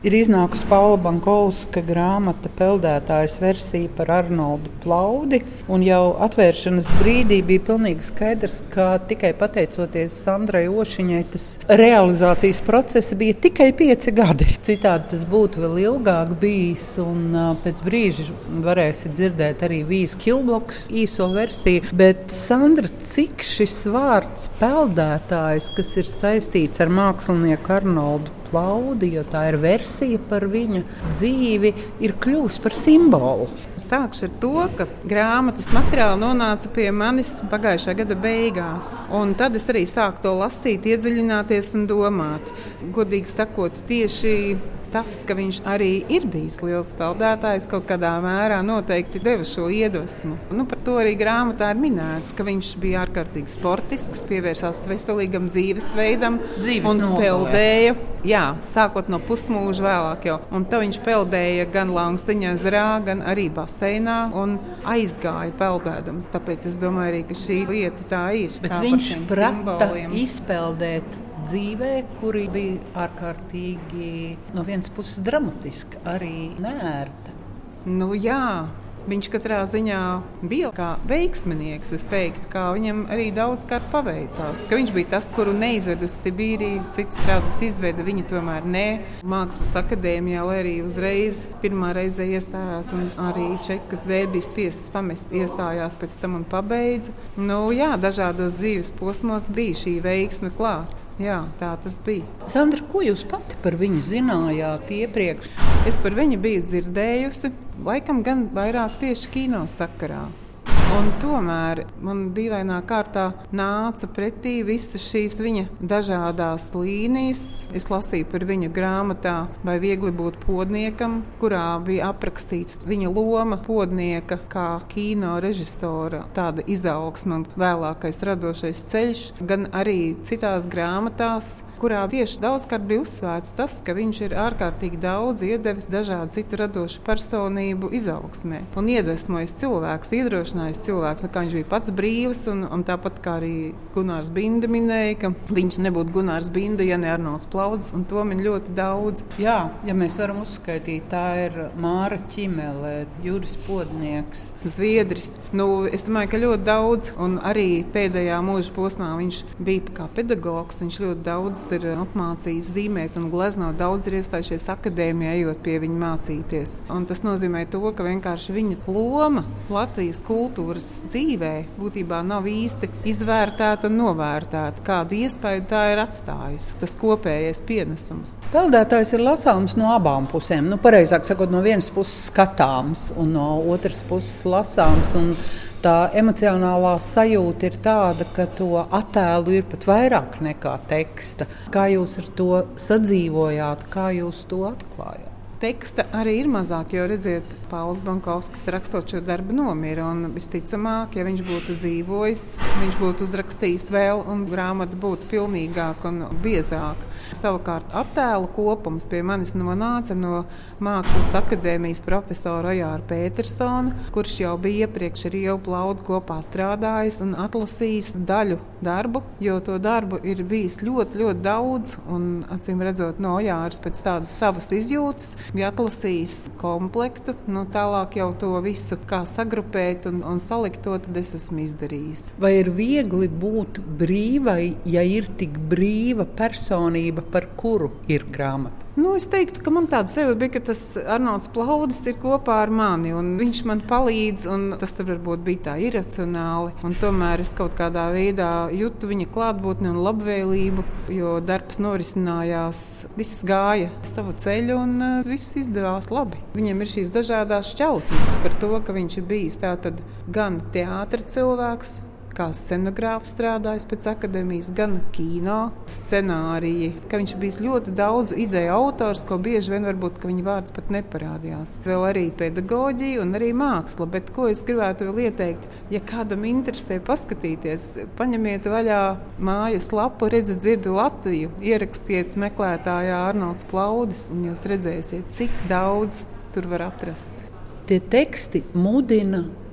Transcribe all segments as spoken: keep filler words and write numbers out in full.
Ir iznākusi Paula Bankovska grāmata Peldētājas versija par Arnoldu Plaudi. Un jau atvēršanas brīdī bija pilnīgi skaidrs, ka tikai pateicoties Sandrai Ošiņai tas realizācijas process bija tikai pieci gadi. Citādi tas būtu vēl ilgāk bijis, un pēc brīža varēsi dzirdēt arī Vijas Kilblokas īso versiju. Bet, Sandra, cik šis vārds peldētājs, kas ir saistīts ar mākslinieku Arnoldu Plaudi, jo tā ir versija par viņa dzīvi, ir kļuvusi par simbolu. Sākšu ar to, ka grāmatas materiāli nonāca pie manis pagājušā gada beigās. Un tad es arī sāku to lasīt, iedziļināties un domāt. Godīgi sakot, tieši tas, ka viņš arī ir bijis liels peldētājs, kaut kādā mērā noteikti deva šo iedvesmu. Nu, par to arī grāmatā ir minēts, ka viņš bija ārkārtīgi sportisks, pievērsās veselīgam dzīvesveidam Dzīves un nogalē. peldēja. Jā, sākot no pusmūža vēlāk jau. Un tā viņš peldēja gan Langsteņa ezerā, gan arī baseinā un aizgāja peldēdams. Tāpēc es domāju arī, ka šī lieta tā ir. Bet tā viņš par šiem prata simboliem. izpeldēt dzīvē, kuri bija ārkārtīgi no vienas puses dramatiska, arī neērta. Nu jā. Viņš katrā ziņā bija kā veiksminieks. Es teiktu, ka viņam arī daudz kārt paveicās. Ka viņš bija tas, kuru neizveda uz Sibīriju, citas strādes izveda, viņu tomēr ne. Mākslas akadēmijā, lai arī uzreiz pirmā reize iestājās un arī čekas dēļ bija spiests pamest, iestājās pēc tam un pabeidza. Nu jā, dažādos dzīves posmos bija šī veiksme klāt. Jā, tā tas bija. Sandra, ko jūs pati par viņu zinājāt iepriekš? Es par viņu biju dzirdējusi, laikam gan vairāk tieši kino sakarā. Un tomēr man dīvainā kārtā nāca pretī visas šīs viņa dažādās līnijas. Es lasīju par viņu grāmatā Vai viegli būt podniekam, kurā bija aprakstīts viņa loma podnieka kā kino režisora, tāda izaugsme un vēlākais radošais ceļš, gan arī citās grāmatās, kurā tieši daudzkārt bija uzsvērts tas, ka viņš ir ārkārtīgi daudz iedevis dažādu citu radošu personību izaugsmē un iedvesmojis cilvēkus, iedrošinājis cilvēks, kā viņš bija pats brīvs, un, un tāpat kā arī Gunārs Binda minēja, ka viņš nebūtu Gunārs Binda, ja ne Arnolds Plaudis, un to min ļoti daudz. Jā, ja mēs varam uzskaitīt, tā ir Māra Ķimele, Juris Podnieks. Zviedris. Nu, es domāju, ka ļoti daudz, un arī pēdējā mūža posmā viņš bija kā pedagogs, viņš ļoti daudz ir apmācījis zīmēt un gleznot, daudz ir iestājušies akadēmijā, ejot pie viņa mācīties. Un tas nozīmē to, ka vienkārši viņa loma Latvijas kultūras dzīvē būtībā nav īsti izvērtēta un novērtēta. Kādu iespēju tā ir atstājusi, tas kopējais pienesums. Peldētājs ir lasāms no abām pusēm. Nu, pareizāk sakot, no vienas puses skatāms un no otras puses lasāms. Un tā emocionālā sajūta ir tāda, ka to attēlu ir pat vairāk nekā teksta. Kā jūs ar to sadzīvojāt, kā jūs to atklājāt? Teksta arī ir mazāk, jo, redziet, Pauls Bankovskis rakstot šo darbu nomira, un visticamāk, ja viņš būtu dzīvojis, viņš būtu uzrakstījis vēl, un grāmata būtu pilnīgāka un biezāka. Savukārt attēlu kopums pie manis nonāca no Mākslas akadēmijas profesora Ojāra Pētersona, kurš jau bija iepriekš ar Ievu Plaudu kopā strādājis un atlasījis daļu darbu, jo to darbu ir bijis ļoti, ļoti daudz, un acīm redzot no Ojāras pēc tādas savas izjūtas, bija atlasījis komplektu, nu tālāk jau to visu kā sagrupēt un, un salikt to, tad es esmu izdarījis. Vai ir viegli būt brīvai, ja ir tik brīva personība, par kuru ir grāmata? Nu, es teiktu, ka man tāda sajūta bija, ka tas Arnolds Plaudis ir kopā ar mani, un viņš man palīdz, un tas varbūt bija tā iracionāli, un tomēr es kaut kādā veidā jūtu viņa klātbūtni un labvēlību, jo darbs norisinājās, viss gāja savu ceļu, un uh, viss izdevās labi. Viņam ir šīs dažādās šķautnes par to, ka viņš ir bijis tātad gan teātra cilvēks, kā scenogrāfs strādājis pēc akadēmijas, gan kino scenāriji, ka viņš bijis ļoti daudz ideju autors, ko bieži vien varbūt, ka viņa vārds pat neparādījās. Vēl arī pedagoģija un arī māksla, bet ko es gribētu vēl ieteikt, ja kādam interesē paskatīties, paņemiet vaļā mājas lapu, redzi dzirdi Latviju, ierakstiet meklētājā Arnolds Plaudis, un jūs redzēsiet, cik daudz tur var atrast. Tie teksti mudina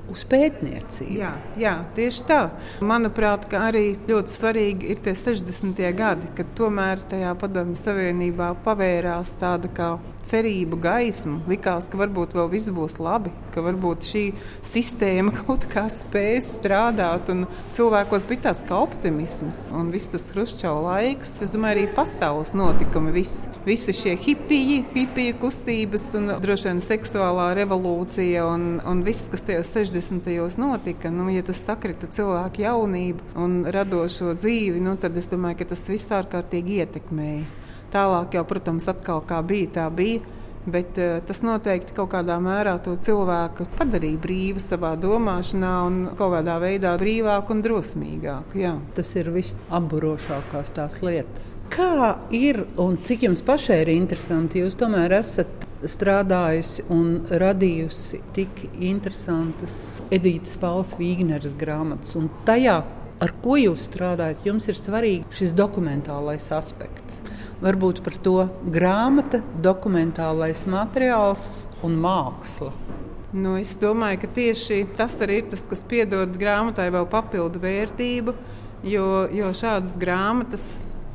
uz pētniecību. Jā, jā, tieši tā. Manuprāt, ka arī ļoti svarīgi ir tie sešdesmitie gadi, kad tomēr tajā Padomju Savienībā pavērās tāda kā cerību gaisma. Likās, ka varbūt vēl viss būs labi, ka varbūt šī sistēma kaut kā spēs strādāt, un cilvēkos bija tāds kā optimisms, un viss tas Hruščova laiks. Es domāju, arī pasaules notikumi, viss, visi šie hipiji, hipiju kustības, un droši vien seksuālā revolūcija, un, un viss, kas tajos sešdesmitajos notika, nu, ja tas sakrita cilvēku jaunību un radošo dzīvi, nu, tad es domāju, ka tas viss ārkārtīgi ietekmēja. Tālāk jau, protams, atkal kā bija, tā bija, bet uh, tas noteikti kaut kādā mērā to cilvēku padarīja brīvu savā domāšanā un kaut kādā veidā brīvāku un drosmīgāku. Jā. Tas ir viss apburošākās tās lietas. Kā ir un cik jums pašai ir interesanti, jūs tomēr esat strādājusi un radījusi tik interesantas Edītas Pauls Vīgneres grāmatas, un tajā, ar ko jūs strādājat, jums ir svarīgi šis dokumentālais aspekts. Varbūt par to grāmata, dokumentālais materiāls un māksla. Nu, es domāju, ka tieši tas arī ir tas, kas piedod grāmatai vēl papildu vērtību, jo, jo šādas grāmatas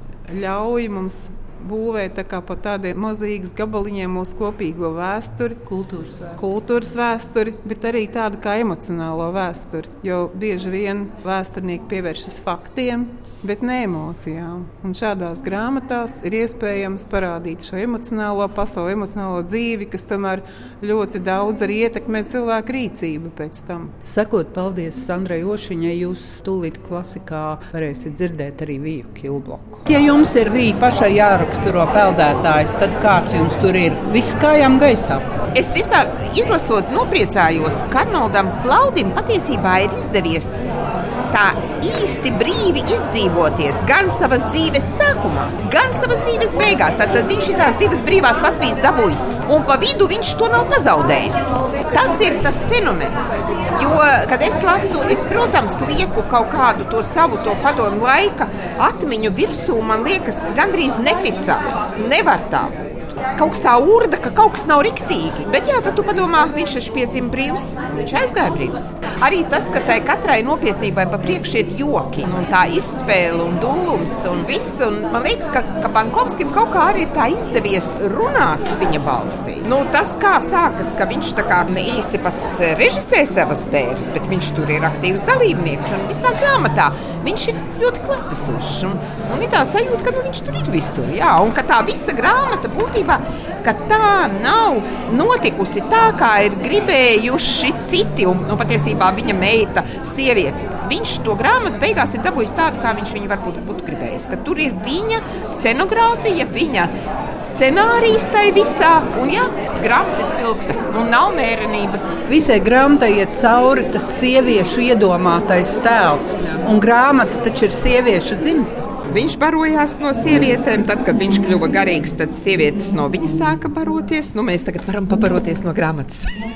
ļauj mums būvēt tā kā pa tādiem mozaīkas gabaliņiem mūsu kopīgo vēsturi, kultūras vēsturi. kultūras vēsturi, bet arī tādu kā emocionālo vēsturi, jo bieži vien vēsturnieki pievēršas faktiem, bet ne emocijām. Un šādās grāmatās ir iespējams parādīt šo emocionālo pasauli, emocionālo dzīvi, kas tomēr ļoti daudz arī ietekmē cilvēku rīcību pēc tam. Sakot paldies Sandrai Ošiņai, jūs tūlīt klasikā varēsiet dzirdēt arī Viju Kilbloku. Ja jums ir Vija pašai jāraksturo peldētājs, tad kāds jums tur ir? Viss kājām gaisā. Es vispār izlasot nopriecājos, ka Arnoldam Plaudim patiesībā ir izdevies tā īsti brīvi izdzīvoties gan savas dzīves sākumā, gan savas dzīves beigās. Tad viņš ir tās divas brīvās Latvijas dabūjis, un pa vidu viņš to nav pazaudējis. Tas ir tas fenomens, jo, kad es lasu, es, protams, lieku kaut kādu to savu, to padomu laika atmiņu virsū, man liekas, gandrīz neticami, nevar tā. Kaut kas tā urda, ka kaut kas nav riktīgi. Bet jā, tad tu padomā, viņš taču piedzima brīvs, un viņš aizgāja brīvs. Arī tas, ka tai katrai nopietnībai pa priekš iet joki, un tā izspēle un dullums un viss. Un man liekas, ka, ka Bankovskim kaut kā arī tā izdevies runāt viņa balsī. Nu, tas kā sākas, ka viņš tā kā ne īsti pats režisē savas bērnas, bet viņš tur ir aktīvs dalībnieks, un visā grāmatā viņš ir ļoti klātesošs. Un, un ir tā sajūta, ka nu, viņš tur ir visur. Jā, un ka tā visa grāmata būtībā, ka tā nav notikusi tā, kā ir gribējuši citi, un nu, patiesībā viņa meita, sieviete. Viņš to grāmatu beigās ir dabūjis tādu, kā viņš viņu varbūt būtu gribējis. Ka tur ir viņa scenogrāfija, viņa scenārijs tai visā, un jā, grāmata spilgta, un nav mērenības. Visai grāmatai iet cauri tas sieviešu iedomātais tēls, un grāmata taču ir sieviešu dzimta. Viņš barojās no sievietēm, tad, kad viņš kļuva garīgs, tad sievietes no viņa sāka baroties. Nu, mēs tagad varam pabaroties no grāmatas.